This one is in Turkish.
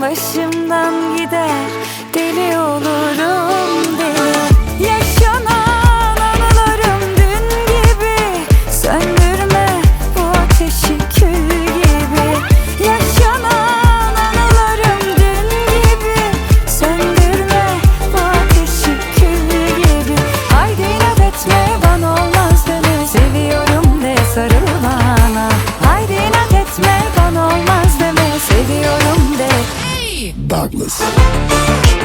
başımdan gider, deli olurum deli. Yaşanan anılarım dün gibi, söndürme bu ateşi kül gibi. Yaşanan anılarım dün gibi, söndürme bu ateşi kül gibi. Haydi inat etme, bana olmaz deme, seviyorum de sarıl bana. Haydi inat etme, bana olmaz deme, seviyorum de. Douglas.